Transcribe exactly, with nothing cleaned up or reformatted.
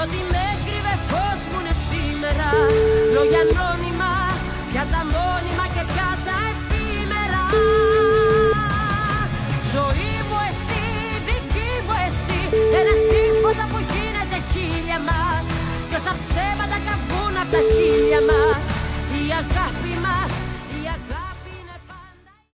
ό,τι με έκρυβε φως μου είναι σήμερα. Λόγια ανώνυμα, πια τα μόνιμα και πια τα εφήμερα. Ζωή μου εσύ, δική μου εσύ, ένα τίποτα που γίνεται χίλια μας. Κι όσα ψέματα καβούν απ' τα χίλια μας, η αγάπη μας